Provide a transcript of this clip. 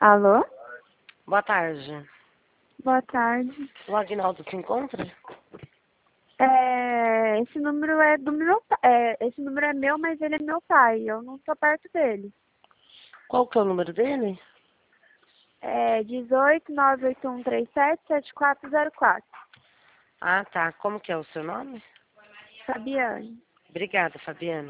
Alô? Boa tarde. Boa tarde. O Agnaldo se encontra? Esse número é do meu esse número é meu, mas ele é meu pai. Eu não estou perto dele. Qual que é o número dele? É 18 98137 7404. Ah, tá. Como que é o seu nome? Fabiane. Obrigada, Fabiana.